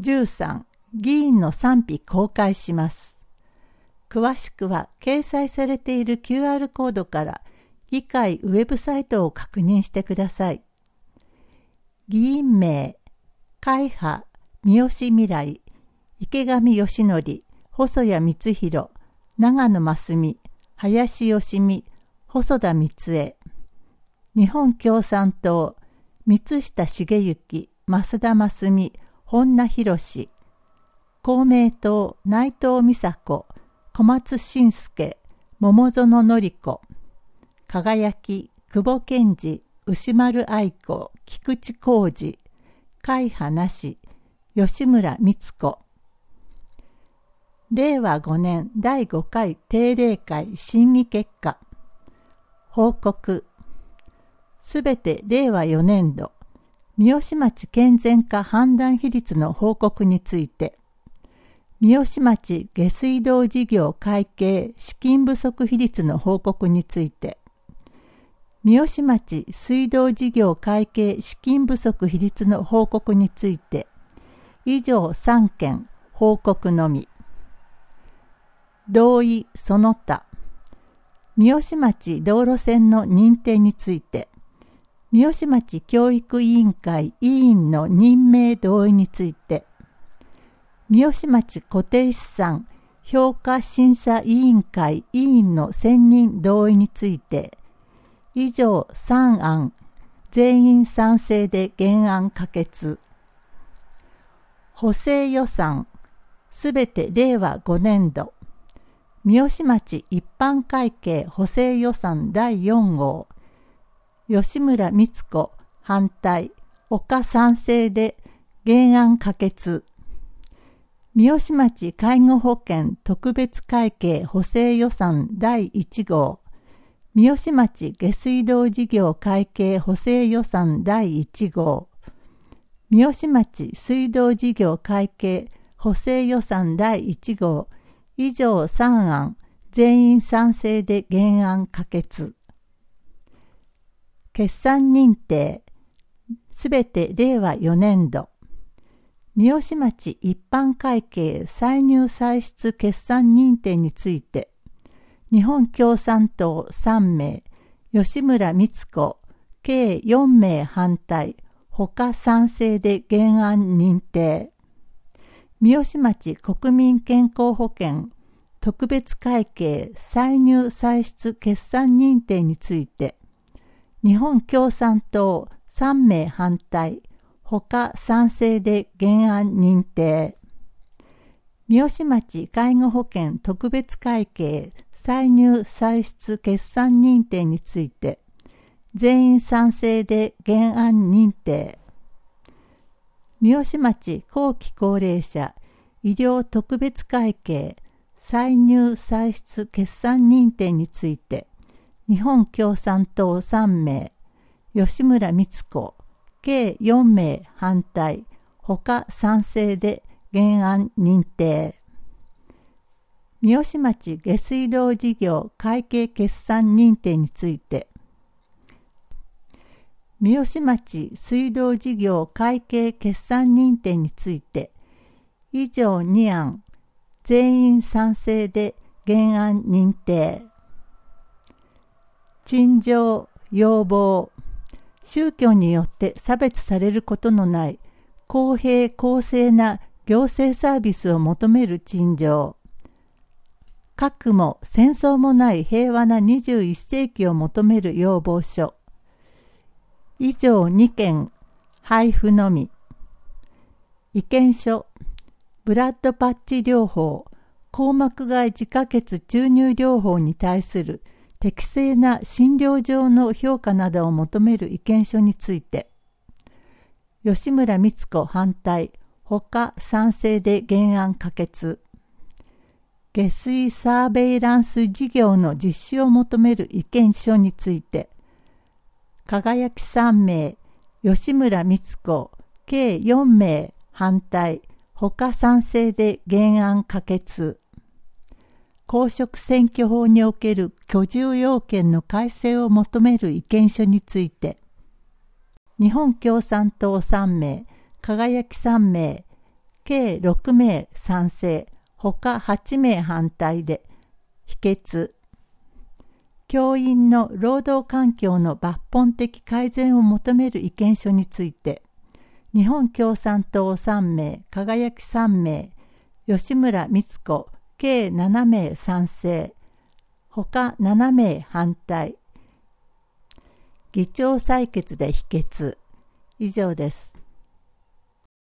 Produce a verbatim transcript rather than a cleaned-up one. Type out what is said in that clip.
じゅうさん、議員の賛否公開します。詳しくは掲載されている キューアール コードから議会ウェブサイトを確認してください。議員名、会派、三好未来、池上義則、細谷光弘、長野真澄、林芳美、細田光恵。日本共産党、三下茂之、増田真澄、本名博。公明党、内藤美佐子、小松伸介、桃園典子。輝き、久保健二、牛丸愛子、菊池浩二。会派なし、吉村光子。れいわごねんだいごかい定例会審議結果。報告。すべてれいわよねんど、三好町健全化判断比率の報告について、三好町下水道事業会計資金不足比率の報告について、三好町水道事業会計資金不足比率の報告について、以上さんけん報告のみ。同意その他、三好町道路線の認定について、三好町教育委員会委員の任命同意について、三好町固定資産評価審査委員会委員の選任同意について、以上さんあん、全員賛成で原案可決。補正予算、すべてれいわごねんど、三好町一般会計補正予算だいよんごう、吉村光子反対、岡賛成で原案可決。三好町介護保険特別会計補正予算だいいちごう、三好町下水道事業会計補正予算だいいちごう、三好町水道事業会計補正予算だいいちごう、以上さんあん、全員賛成で原案可決。決算認定、すべてれいわよねんど、三好町一般会計歳入歳出決算認定について、日本共産党さんめい、吉村光子、計よんめい反対、他賛成で原案認定。三好町国民健康保険特別会計歳入歳出決算認定について、日本共産党さんめい反対、他賛成で原案認定。三好町介護保険特別会計歳入歳出決算認定について、全員賛成で原案認定。三好町後期高齢者医療特別会計歳入歳出決算認定について、日本共産党さんめい、吉村光子、計よんめい反対、他賛成で原案認定。三好町下水道事業会計決算認定について、三好町水道事業会計決算認定について、以上にあん、全員賛成で原案認定。陳情、要望、宗教によって差別されることのない公平公正な行政サービスを求める陳情。核も戦争もない平和なにじゅういっせいきを求める要望書。以上にけん、配布のみ。意見書、ブラッドパッチ療法、硬膜外自家血注入療法に対する適正な診療上の評価などを求める意見書について、吉村光子反対、他賛成で原案可決。下水サーベイランス事業の実施を求める意見書について、輝きさんめい、吉村光子、計よんめい反対、他賛成で原案可決。公職選挙法における居住要件の改正を求める意見書について、日本共産党さんめい、輝きさんめい、 計ろくめい賛成、ほかはちめい反対で否決。教員の労働環境の抜本的改善を求める意見書について、日本共産党さんめい、輝きさんめい、吉村光子計ななめい賛成、ほかななめい反対。議長採決で否決。以上です。